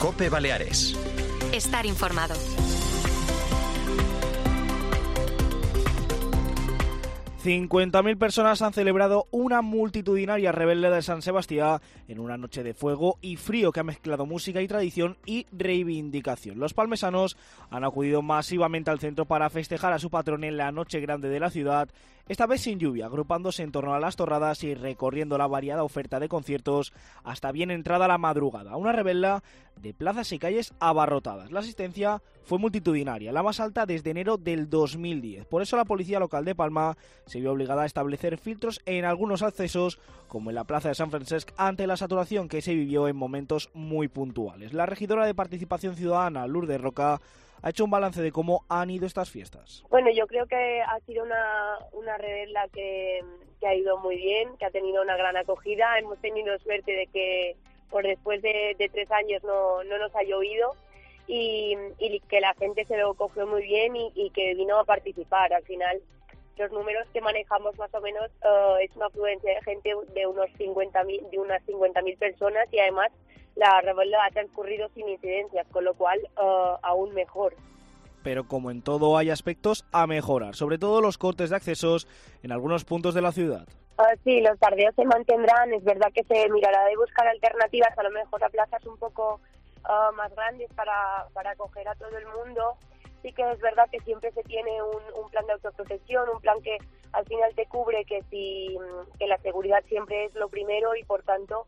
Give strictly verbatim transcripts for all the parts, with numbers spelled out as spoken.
COPE Baleares. Estar informado. cincuenta mil personas han celebrado una multitudinaria rebelde de San Sebastián en una noche de fuego y frío que ha mezclado música y tradición y reivindicación. Los palmesanos han acudido masivamente al centro para festejar a su patrón en la noche grande de la ciudad, esta vez sin lluvia, agrupándose en torno a las torradas y recorriendo la variada oferta de conciertos hasta bien entrada la madrugada. Una rebelda de plazas y calles abarrotadas. La asistencia fue multitudinaria, la más alta desde enero del dos mil diez. Por eso la policía local de Palma se vio obligada a establecer filtros en algunos accesos, como en la plaza de San Francesc, ante la saturación que se vivió en momentos muy puntuales. La regidora de Participación Ciudadana, Lourdes Roca, ha hecho un balance de cómo han ido estas fiestas. Bueno, yo creo que ha sido una, una rebelda que, que ha ido muy bien, que ha tenido una gran acogida. Hemos tenido suerte de que por después de, de tres años no, no nos ha llovido y, y que la gente se lo cogió muy bien y, y que vino a participar. Al final, los números que manejamos más o menos uh, es una afluencia de gente de unos cincuenta mil, de unas cincuenta mil personas, y además la rebelda ha transcurrido sin incidencias, con lo cual uh, aún mejor. Pero como en todo hay aspectos a mejorar, sobre todo los cortes de accesos en algunos puntos de la ciudad. Uh, sí, los tardeos se mantendrán. Es verdad que se mirará de buscar alternativas, a lo mejor a plazas un poco uh, más grandes para, para acoger a todo el mundo. Sí que es verdad que siempre se tiene un, un plan de autoprotección, un plan que al final te cubre que si que la seguridad siempre es lo primero, y por tanto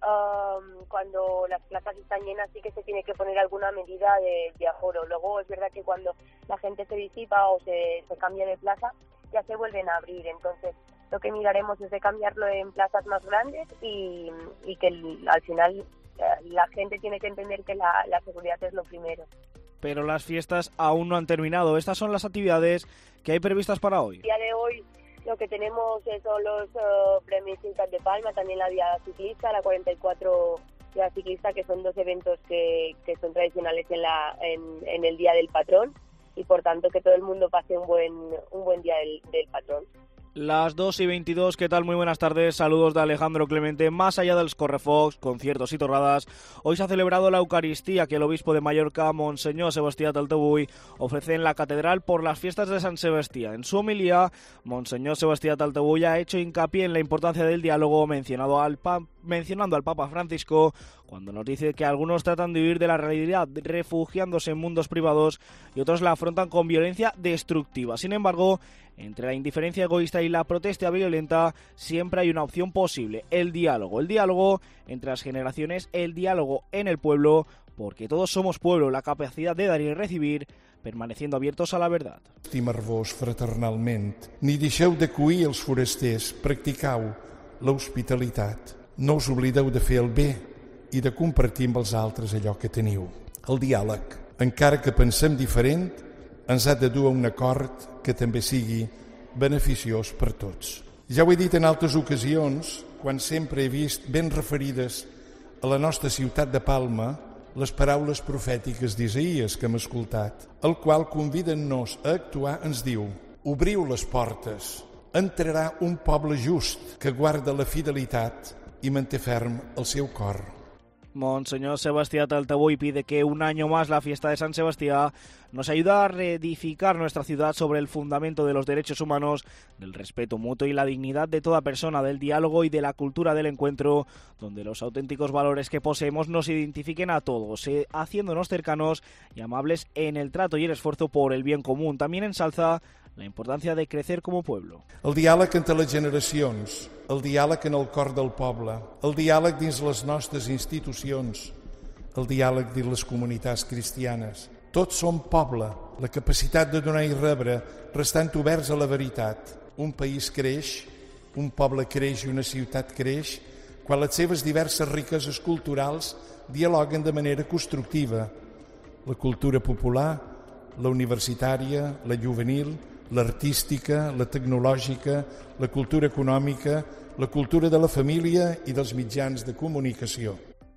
um, cuando las plazas están llenas sí que se tiene que poner alguna medida de, de aforo. Luego es verdad que cuando la gente se disipa o se, se cambia de plaza ya se vuelven a abrir, entonces lo que miraremos es de cambiarlo en plazas más grandes y, y que el, al final la gente tiene que entender que la, la seguridad es lo primero. Pero las fiestas aún no han terminado. Estas son las actividades que hay previstas para hoy. El día de hoy lo que tenemos son los uh, premios Ciutat de Palma, también la Vía Ciclista, la cuarenta y cuatro Vía Ciclista, que son dos eventos que, que son tradicionales en, la, en, en el Día del Patrón, y por tanto que todo el mundo pase un buen, un buen Día del, del Patrón. Las dos y veintidós, ¿qué tal? Muy buenas tardes, saludos de Alejandro Clemente. Más allá dels correfocs, conciertos y torradas, hoy se ha celebrado la Eucaristía que el obispo de Mallorca, Monseñor Sebastià Taltabull, ofrece en la catedral por las fiestas de San Sebastián. En su homilía, Monseñor Sebastià Taltabull ha hecho hincapié en la importancia del diálogo, mencionado al pa- mencionando al Papa Francisco cuando nos dice que algunos tratan de huir de la realidad refugiándose en mundos privados y otros la afrontan con violencia destructiva. Sin embargo, entre la indiferencia egoísta y la protesta violenta siempre hay una opción posible: el diálogo. El diálogo entre las generaciones, el diálogo en el pueblo, porque todos somos pueblo, la capacidad de dar y recibir, permaneciendo abiertos a la verdad. Estimar-vos fraternalment, ni deixeu d'acuir els forasters, practicau l'hospitalitat. No us oblideu de fer el bé i de compartir amb els altres allò que teniu. El diàleg, encara que pensem diferent, ens ha de dur a un acord que també sigui beneficiós per tots. Ja ho he dit en altres ocasions, quan sempre he vist ben referides a la nostra ciutat de Palma les paraules profètiques d'Isaïes que hem escoltat, el qual, convidant-nos a actuar, ens diu: obriu les portes, entrarà un poble just que guarda la fidelitat y manté ferm el seu cor. Monseñor Sebastià Taltabull pide que un año más la fiesta de San Sebastián nos ayuda a reedificar nuestra ciudad sobre el fundamento de los derechos humanos, del respeto mutuo y la dignidad de toda persona, del diálogo y de la cultura del encuentro, donde los auténticos valores que poseemos nos identifiquen a todos, eh, haciéndonos cercanos y amables en el trato y el esfuerzo por el bien común. También ensalza la importància de crecer com a pueblo. El diàleg entre les generacions, el diàleg en el cor del poble, el diàleg dins les nostres institucions, el diàleg dins les comunitats cristianes. Tots som poble, la capacitat de donar i rebre, restant oberts a la veritat. Un país creix, un poble creix i una ciutat creix, quan les seves diverses riqueses culturals dialoguen de manera constructiva. La cultura popular, la universitària, la juvenil, l'artística, la tecnològica, la cultura econòmica, la cultura de la família i dels mitjans de comunicació.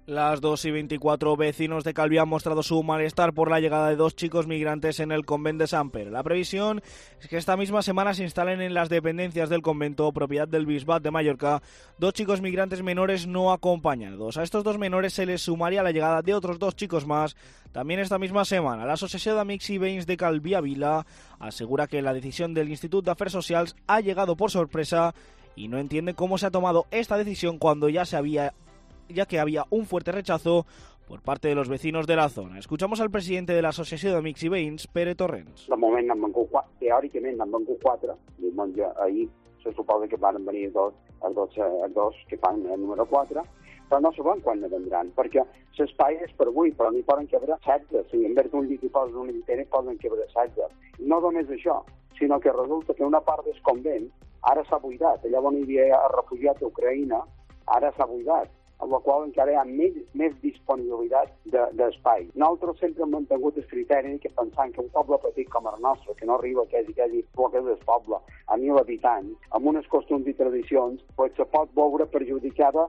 Las dos y veinticuatro, vecinos de Calviá han mostrado su malestar por la llegada de dos chicos migrantes en el convento de Sant Pere. La previsión es que esta misma semana se instalen en las dependencias del convento, propiedad del Bisbat de Mallorca, dos chicos migrantes menores no acompañados. A estos dos menores se les sumaría la llegada de otros dos chicos más, también esta misma semana. La Asociación d'Amics i Veïns de Calviá Vila asegura que la decisión del Institut d'Afers Socials ha llegado por sorpresa y no entiende cómo se ha tomado esta decisión cuando ya se había... ya que había un fuerte rechazo por parte de los vecinos de la zona. Escuchamos al presidente de la Asociació d'Amics i Veïns, Pere Torrents. De moment n'han vengut quatre, teòricament n'han vengut quatre, diumenge ahir se suposa que van venir dos, els dos, els dos que fan el número quatre, però no sabem quan ne vendran, perquè l'espai és per avui, però n'hi poden cabre setze, si en vez d'un llit hi posen un internet poden cabre setze. No només això, sinó que resulta que una part del convent ara s'ha buidat, allà on hi havia refugiats d'Ucraïna, ara s'ha buidat, amb la qual encara hi ha més, més disponibilitat d'espai. De, Nosaltres sempre hem mantingut el criteri que pensant que un poble petit com el nostre, que no arriba quasi, quasi poc del poble, a mil habitants, amb unes costums i tradicions, pues se pot veure perjudicada.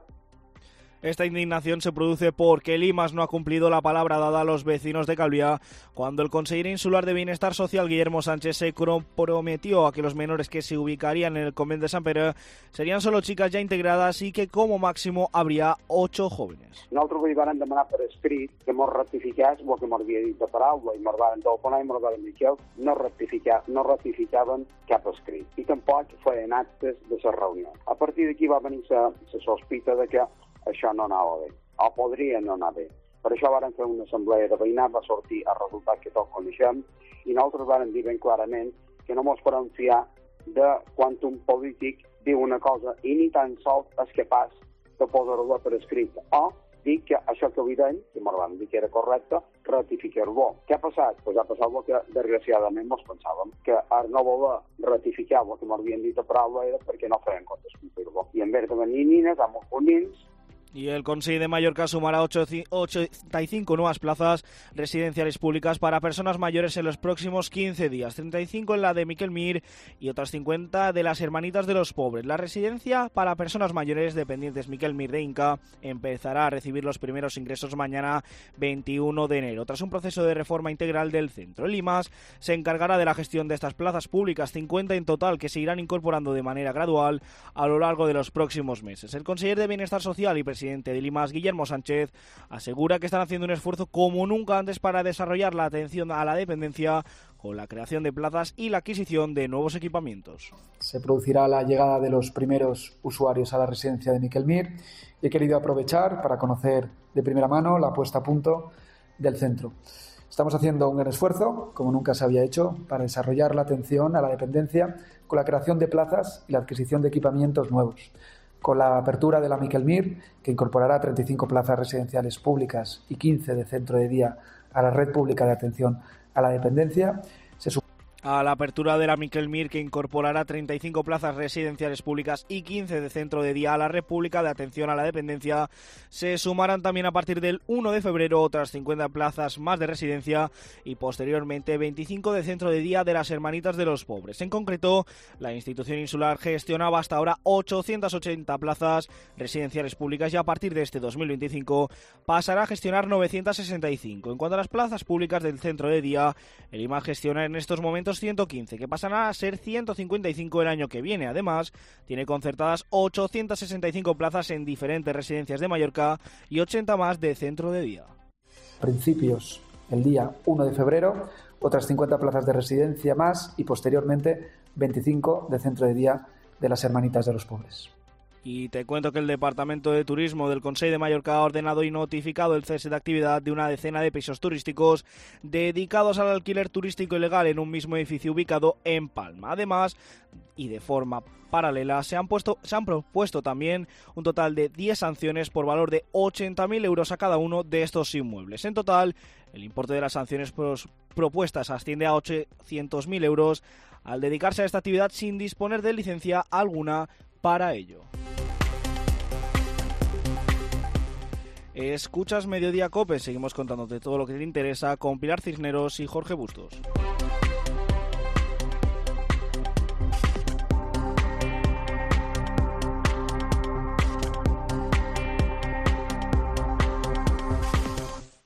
Esta indignación se produce porque Limas no ha cumplido la palabra dada a los vecinos de Calviá cuando el consejero insular de Bienestar Social, Guillermo Sánchez, se comprometió a que los menores que se ubicarían en el convento de Sant Pere serían solo chicas ya integradas y que como máximo habría ocho jóvenes. Nosaltres li vam demanar per escrit que mos ratificés el que mos havia dit de paraula i mos van telefonar i mos van dir que no, ratificar, no ratificaven cap escrit i tampoc feien actes de la reunió. A partir d'aquí va venir la sospita de que això no anava bé, o podria no anar bé. Per això varen fer una assemblea de veïnat, va sortir el resultat que tots coneixem, i nosaltres varen dir ben clarament que no ens podem fiar de quan un polític diu una cosa i ni tan sols és capaç de posar-la per escrit. O dir que això que li deien, que ens van dir que era correcte, ratificar-lo. Què ha passat? Pues ha passat el que desgraciadament ens pensàvem, que al no voler ratificar el que ens havien dit a paraula era perquè no feien comptes complir-lo. I en vez de venir nines, amb els nins. Y el Consejo de Mallorca sumará ochenta y cinco nuevas plazas residenciales públicas para personas mayores en los próximos quince días, treinta y cinco en la de Miquel Mir y otras cincuenta de las Hermanitas de los Pobres. La residencia para personas mayores dependientes Miquel Mir de Inca empezará a recibir los primeros ingresos mañana veintiuno de enero. Tras un proceso de reforma integral del centro, el Limas se encargará de la gestión de estas plazas públicas, cincuenta en total, que se irán incorporando de manera gradual a lo largo de los próximos meses. El consejero de Bienestar Social y presidente presidente de Limas, Guillermo Sánchez, asegura que están haciendo un esfuerzo como nunca antes para desarrollar la atención a la dependencia con la creación de plazas y la adquisición de nuevos equipamientos. Se producirá la llegada de los primeros usuarios a la residencia de Miquel Mir y he querido aprovechar para conocer de primera mano la puesta a punto del centro. Estamos haciendo un gran esfuerzo, como nunca se había hecho, para desarrollar la atención a la dependencia con la creación de plazas y la adquisición de equipamientos nuevos. Con la apertura de la Miquel Mir, que incorporará treinta y cinco plazas residenciales públicas y quince de centro de día a la red pública de atención a la dependencia, se a la apertura de la Miquel Mir, que incorporará treinta y cinco plazas residenciales públicas y quince de centro de día a la red pública de atención a la dependencia, se sumarán también a partir del uno de febrero otras cincuenta plazas más de residencia y posteriormente veinticinco de centro de día de las Hermanitas de los Pobres. En concreto, la institución insular gestionaba hasta ahora ochocientas ochenta plazas residenciales públicas y a partir de este dos mil veinticinco pasará a gestionar novecientas sesenta y cinco. En cuanto a las plazas públicas del centro de día, el I M A gestiona en estos momentos ciento quince, que pasarán a ser ciento cincuenta y cinco el año que viene. Además, tiene concertadas ochocientas sesenta y cinco plazas en diferentes residencias de Mallorca y ochenta más de centro de día. Principios el día uno de febrero, otras cincuenta plazas de residencia más y posteriormente veinticinco de centro de día de las Hermanitas de los Pobres. Y te cuento que el Departamento de Turismo del Consell de Mallorca ha ordenado y notificado el cese de actividad de una decena de pisos turísticos dedicados al alquiler turístico ilegal en un mismo edificio ubicado en Palma. Además, y de forma paralela, se han, puesto, se han propuesto también un total de diez sanciones por valor de ochenta mil euros a cada uno de estos inmuebles. En total, el importe de las sanciones pros, propuestas asciende a ochocientos mil euros al dedicarse a esta actividad sin disponer de licencia alguna para ello. Escuchas Mediodía Cope, seguimos contándote todo lo que te interesa con Pilar Cisneros y Jorge Bustos.